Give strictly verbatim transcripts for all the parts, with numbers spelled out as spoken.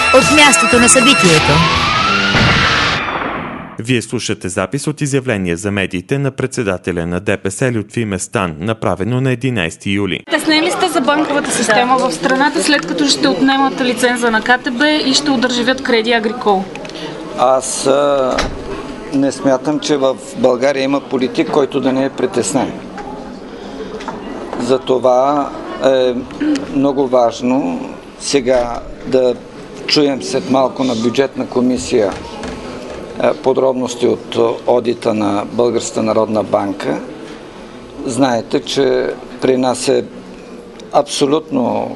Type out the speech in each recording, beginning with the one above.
от мястото на събитието. Вие слушате запис от изявление за медиите на председателя на ДПС Лютви Местан, направено на единайсети юли. Притеснени ли сте за банковата система в страната, след като ще отнемат лиценза на КТБ и ще удържавят Креди Агрикол? Аз а, не смятам, че в България има политик, който да не е притеснен. Затова е много важно сега да чуем след малко на бюджетна комисия подробности от одита на Българската народна банка. Знаете, че при нас е абсолютно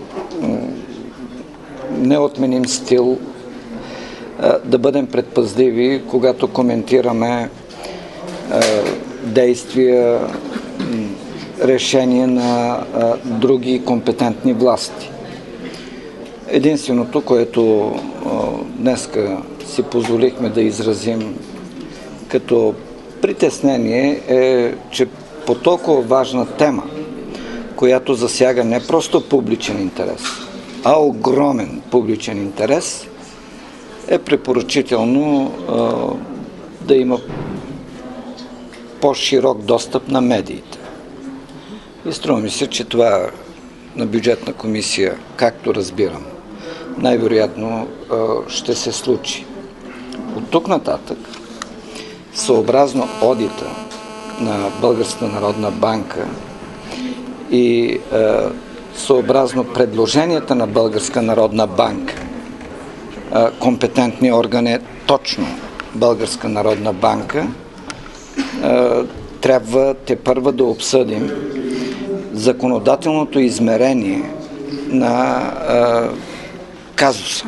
неотменим стил да бъдем предпазливи, когато коментираме действия, решения на други компетентни власти. Единственото, което днеска си позволихме да изразим като притеснение е, че по толкова важна тема, която засяга не просто публичен интерес, а огромен публичен интерес, е препоръчително а, да има по-широк достъп на медиите. И струва ми се, че това на бюджетна комисия, както разбирам, най-вероятно ще се случи. От тук нататък, съобразно одита на Българската народна банка и съобразно предложенията на Българска народна банка, компетентни органи, точно Българска народна банка, трябва тепърва да обсъдим законодателното измерение на казуса.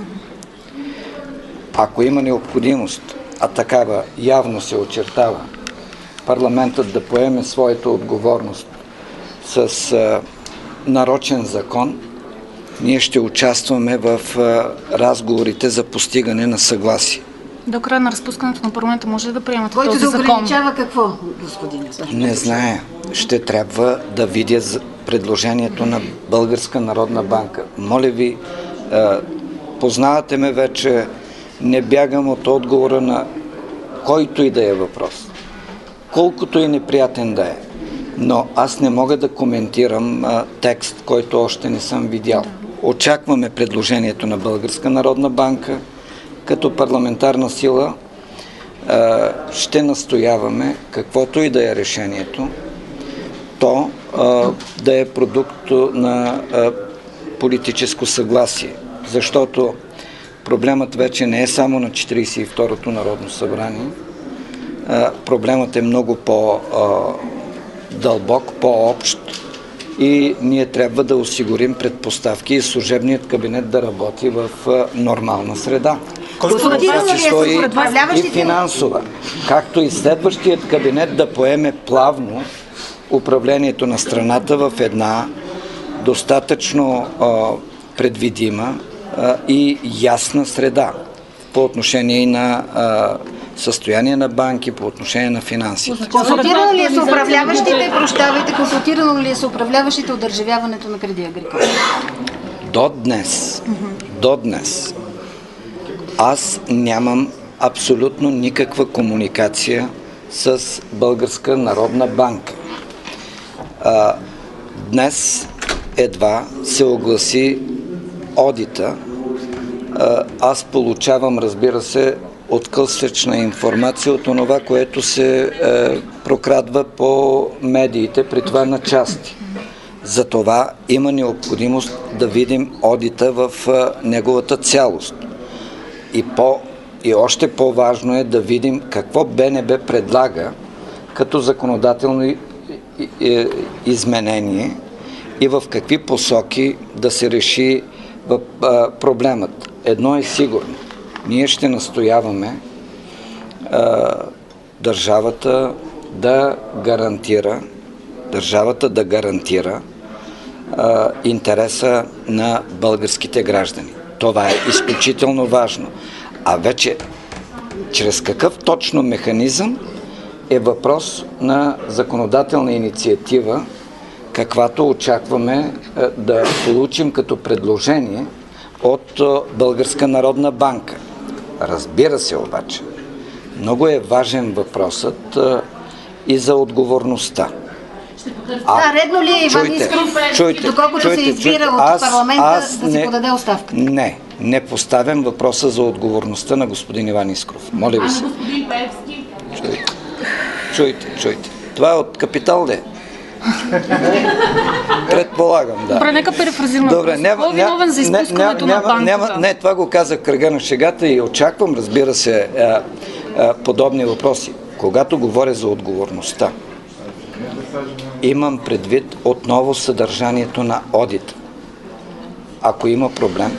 Ако има необходимост, а такава явно се очертава, парламентът да поеме своята отговорност с а, нарочен закон, ние ще участваме в а, разговорите за постигане на съгласие. До края на разпускането на парламента може ли да приемате който този да закон? Който да ограничава какво, господин? Не зная. Ще трябва да видя предложението на Българска народна банка. Моля ви, а, познавате ме вече, не бягам от отговора на който и да е въпрос. Колкото и неприятен да е. Но аз не мога да коментирам а, текст, който още не съм видял. Очакваме предложението на Българска народна банка. Като парламентарна сила а, ще настояваме, каквото и да е решението, то а, да е продукт на а, политическо съгласие. Защото проблемът вече не е само на четирийсет и второто Народно събрание. А, проблемът е много по-дълбок, по-общ и ние трябва да осигурим предпоставки и служебният кабинет да работи в а, нормална среда. Число и, и финансова. Както и следващият кабинет да поеме плавно управлението на страната в една достатъчно а, предвидима а, и ясна среда по отношение и на а, състояние на банки, по отношение на финансите. Консултирано ли е с управляващите, прощавайте, консултирано ли е с управляващите удържавяването на Креди Агрикол? До днес, до днес аз нямам абсолютно никаква комуникация с Българска народна банка. А, днес едва се огласи одита. А, аз получавам, разбира се, откъслечна информация от това, което се е, прокрадва по медиите, при това на части. Затова има необходимост да видим одита в е, неговата цялост. И, по, и още по-важно е да видим какво БНБ предлага като законодателно изменение и в какви посоки да се реши проблемът. Едно е сигурно. Ние ще настояваме а, държавата да гарантира държавата да гарантира а, интереса на българските граждани. Това е изключително важно. А вече чрез какъв точно механизъм е въпрос на законодателна инициатива, каквато очакваме да получим като предложение от Българска народна банка. Разбира се обаче, много е важен въпросът а, и за отговорността. А, а редно ли е Иван Искров, доколкото чуйте, се избира чуйте, от аз, парламента, аз да си не, подаде оставка? Не, не поставям въпроса за отговорността на господин Иван Искров. Моля ви се. Чуйте, чуйте, чуйте. Това е от Капитал, де? Предполагам, да. Добре, нека перефразираме. Добре, няма, Кой е виновен за изпускането няма, на банката? Няма, не, това го казах в кръга на шегата и очаквам, разбира се, а, а, подобни въпроси. Когато говоря за отговорността, имам предвид отново съдържанието на одита. Ако има проблем,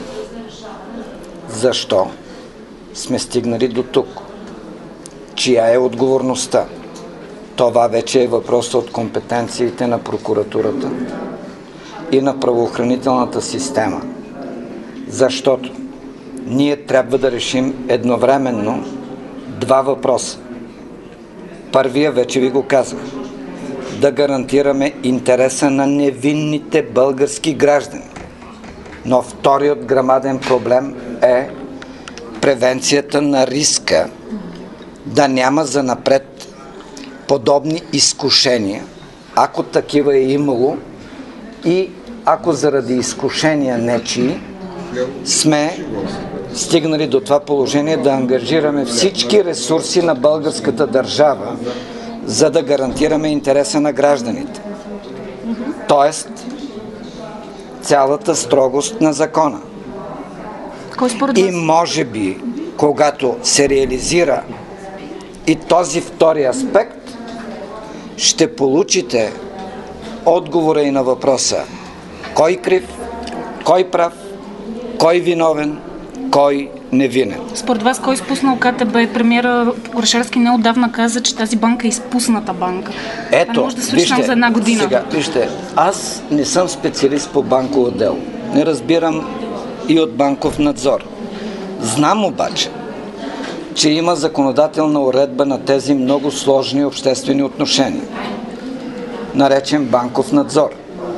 защо сме стигнали до тук? Чия е отговорността? Това вече е въпрос от компетенциите на прокуратурата и на правоохранителната система. Защото ние трябва да решим едновременно два въпроса. Първия вече ви го казах. Да гарантираме интереса на невинните български граждани. Но вторият грамаден проблем е превенцията на риска да няма занапред подобни изкушения, ако такива е имало и ако заради изкушения нечии сме стигнали до това положение да ангажираме всички ресурси на българската държава, за да гарантираме интереса на гражданите. Тоест, цялата строгост на закона. Кой според И вас? може би, когато се реализира и този втори аспект, ще получите отговора и на въпроса кой крив, кой прав, кой виновен, кой невинен. Според вас, кой изпуснал КТБ? Премиера Орешарски неотдавна каза, че тази банка е изпусната банка. Ето, а може да свърши вижте, за една година. Сега, вижте, аз не съм специалист по банково дело. Не разбирам и от банков надзор. Знам обаче, че има законодателна уредба на тези много сложни обществени отношения, наречен банков надзор,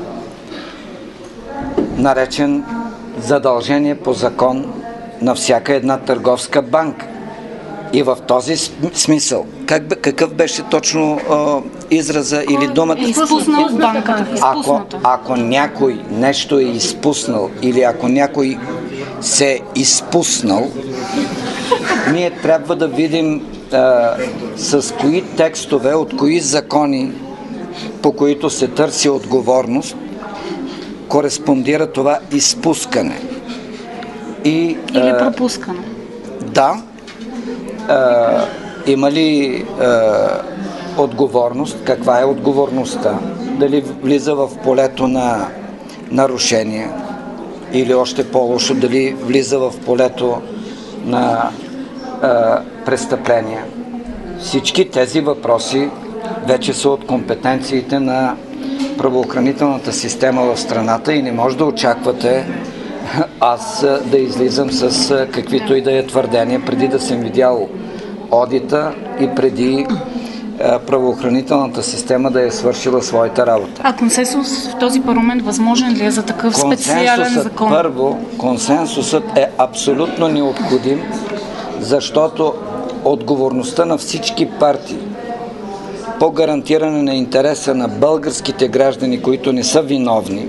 наречен задължение по закон на всяка една търговска банка. И в този смисъл, как, какъв беше точно а, израза или думата? Е изпуснал банката. Ако, ако някой нещо е изпуснал или ако някой се е изпуснал, ние трябва да видим а, с кои текстове, от кои закони, по които се търси отговорност, кореспондира това изпускане. И, Или а, пропускане. Да. А, има ли а, отговорност? Каква е отговорността? Дали влиза в полето на нарушение или още по-лошо, дали влиза в полето на а, престъпления? Всички тези въпроси вече са от компетенциите на правоохранителната система в страната и не може да очаквате аз да излизам с каквито и да е твърдения, преди да съм видял одита и преди правоохранителната система да е свършила своята работа. А консенсус в този парламент възможен ли е за такъв специален закон? Първо, консенсусът е абсолютно необходим, защото отговорността на всички партии по гарантиране на интереса на българските граждани, които не са виновни,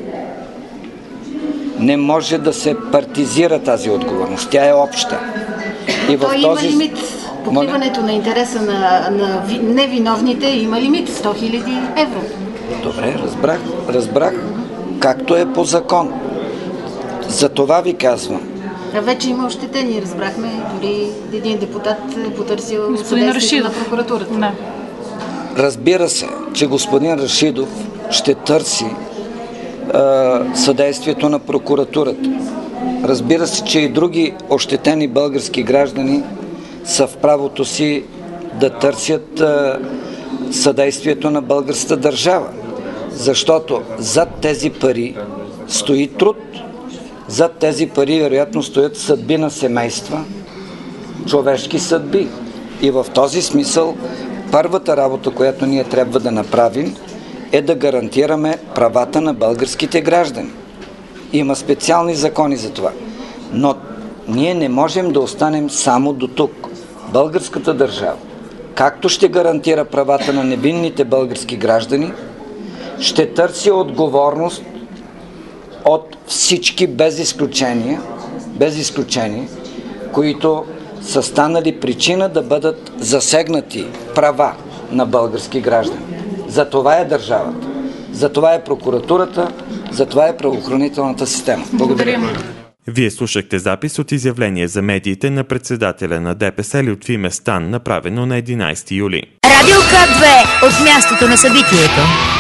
не може да се партизира тази отговорност. Тя е обща. И в Той този... има лимит. Покриването на интереса на, на ви... невиновните има лимит. сто хиляди евро. Добре, разбрах. Разбрах. Както е по закон. За това ви казвам. А вече има ощетени, разбрахме. Дори един депутат е потърсил съдействието на прокуратурата. Да. Разбира се, че господин Рашидов ще търси съдействието на прокуратурата. Разбира се, че и други ощетени български граждани са в правото си да търсят съдействието на българската държава. Защото зад тези пари стои труд, зад тези пари вероятно стоят съдби на семейства, човешки съдби. И в този смисъл първата работа, която ние трябва да направим, е да гарантираме правата на българските граждани. Има специални закони за това. Но ние не можем да останем само до тук. Българската държава, както ще гарантира правата на невинните български граждани, ще търси отговорност от всички без изключение, без изключение, които са станали причина да бъдат засегнати права на български граждани. За това е държавата, за това е прокуратурата, за това е правоохранителната система. Благодаря. Вие слушахте запис от изявление за медиите на председателя на ДПС Лютви Местан, направено на единайсети юли. Радио К две от мястото на събитието.